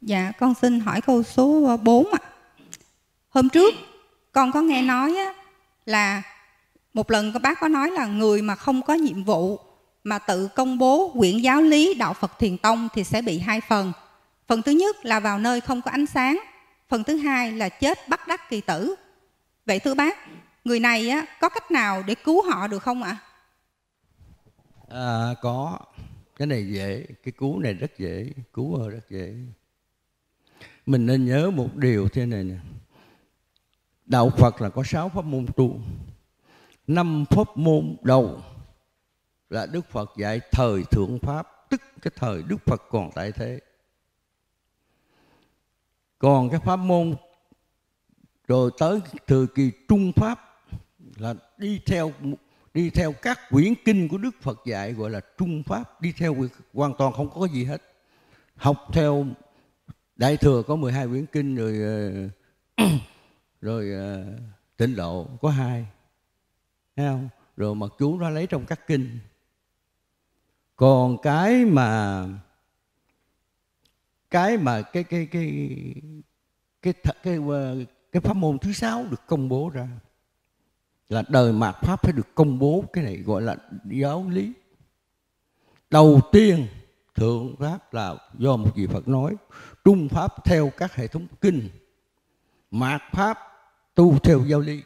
Dạ, con xin hỏi câu số 4 ạ. Hôm trước con có nghe nói á, là một lần bác có nói là người mà không có nhiệm vụ mà tự công bố quyển giáo lý Đạo Phật Thiền Tông thì sẽ bị 2 phần. Phần thứ nhất là vào nơi không có ánh sáng, phần thứ hai là chết bất đắc kỳ tử. Vậy thưa bác, người này á, có cách nào để cứu họ được không ạ? Có. Cái này dễ, cái cứu này rất dễ, cứu họ rất dễ. Mình nên nhớ một điều thế này nè. Đạo Phật là có 6 pháp môn tu. 5 pháp môn đầu là Đức Phật dạy thời thượng pháp, tức cái thời Đức Phật còn tại thế. Còn cái pháp môn rồi tới thời kỳ trung pháp là đi theo các quyển kinh của Đức Phật dạy, gọi là trung pháp, đi theo hoàn toàn không có gì hết. Học theo Đại Thừa có 12 quyển kinh, rồi Tịnh Độ có 2, thấy không? Rồi mà chú nó lấy trong các kinh. Còn cái pháp môn thứ 6 được công bố ra là đời mạt pháp phải được công bố. Cái này gọi là giáo lý. Đầu tiên thượng pháp là do một vị Phật nói, trung pháp theo các hệ thống kinh, mạt pháp tu theo giáo lý.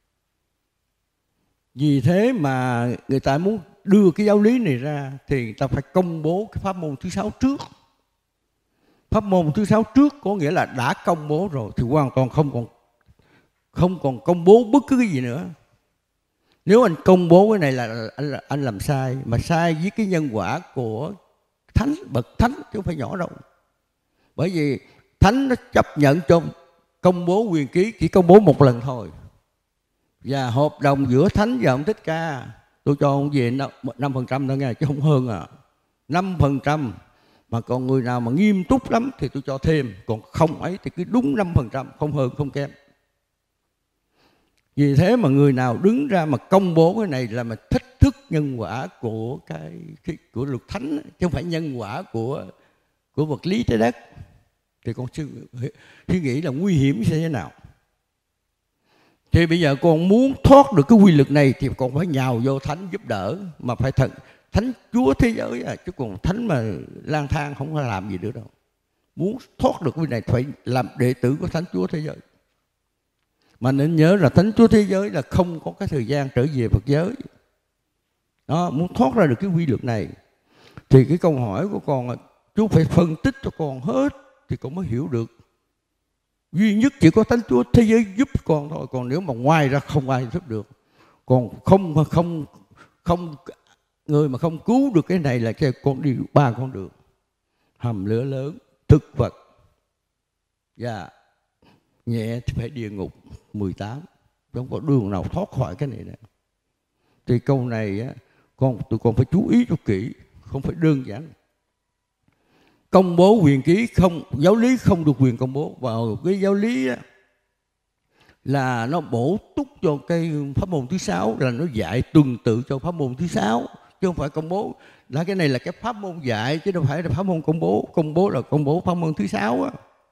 Vì thế mà người ta muốn đưa cái giáo lý này ra thì người ta phải công bố cái pháp môn thứ 6 trước. Pháp môn thứ 6 trước có nghĩa là đã công bố rồi thì hoàn toàn không còn công bố bất cứ cái gì nữa. Nếu anh công bố cái này là anh làm sai, mà sai với cái nhân quả của thánh, bậc thánh chứ không phải nhỏ đâu. Bởi vì thánh nó chấp nhận cho công bố quyền ký chỉ công bố một lần thôi. Và hợp đồng giữa thánh và ông Thích Ca, tôi cho ông về 5% thôi nghe, chứ không hơn 5%. Mà còn người nào mà nghiêm túc lắm thì tôi cho thêm, còn không ấy thì cứ đúng 5%, không hơn không kém. Vì thế mà người nào đứng ra mà công bố cái này là mà thách thức nhân quả của của luật thánh, chứ không phải nhân quả của vật lý trái đất. Thì con suy nghĩ là nguy hiểm sẽ thế nào. Thì bây giờ con muốn thoát được cái quy luật này thì con phải nhào vô thánh giúp đỡ, mà phải thánh chúa thế giới chứ còn thánh mà lang thang không có làm gì nữa đâu. Muốn thoát được cái này phải làm đệ tử của thánh chúa thế giới. Mà nên nhớ là thánh chúa thế giới là không có cái thời gian trở về Phật giới. Đó, muốn thoát ra được cái quy luật này thì cái câu hỏi của con là chú phải phân tích cho con hết thì con mới hiểu được. Duy nhất chỉ có thánh chúa thế giới giúp con thôi, còn nếu mà ngoài ra không ai giúp được. Còn không người mà không cứu được cái này là cho con đi 3 con đường: hầm lửa lớn, thực vật, và nhẹ thì phải địa ngục 18. Không có đường nào thoát khỏi cái này nữa. Thì câu này á, tụi con phải chú ý cho kỹ, không phải đơn giản. Công bố quyền ký không, giáo lý không được quyền công bố. Vào cái giáo lý á, là nó bổ túc cho cái pháp môn thứ 6, là nó dạy tuần tự cho pháp môn thứ 6, chứ không phải công bố. Là cái này là cái pháp môn dạy chứ đâu phải là pháp môn công bố. Công bố là công bố pháp môn thứ 6 á.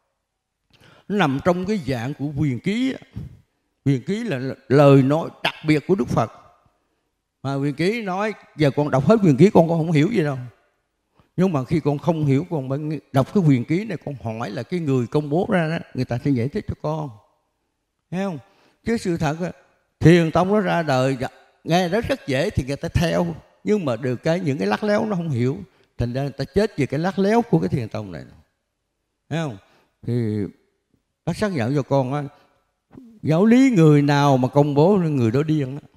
Nó nằm trong cái dạng của quyền ký. Quyền ký là lời nói đặc biệt của Đức Phật. Mà quyền ký nói, giờ con đọc hết quyền ký con không hiểu gì đâu. Nhưng mà khi con không hiểu, con đọc cái quyền ký này, con hỏi là cái người công bố ra đó, người ta sẽ giải thích cho con. Thấy không? Chứ sự thật Thiền Tông nó ra đời nghe rất dễ thì người ta theo. Nhưng mà được những cái lắt léo nó không hiểu, thành ra người ta chết vì cái lắt léo của cái Thiền Tông này. Thấy không? Thì bác xác nhận cho con á, giáo lý người nào mà công bố người đó điên á,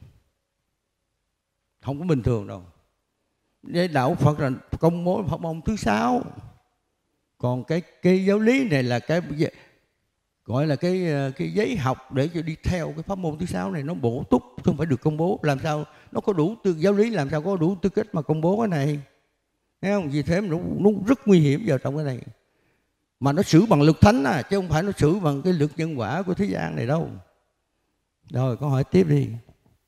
không có bình thường đâu. Để đạo Phật là công bố pháp môn thứ 6. Còn cái giáo lý này là cái gọi là cái giấy học để cho đi theo cái pháp môn thứ 6 này, nó bổ túc không phải được công bố. Làm sao nó có đủ giáo lý, làm sao có đủ tư cách mà công bố cái này. Thấy không? Vì thế mà nó rất nguy hiểm vào trong cái này. Mà nó xử bằng luật thánh chứ không phải nó xử bằng cái luật nhân quả của thế gian này đâu. Rồi con hỏi tiếp đi.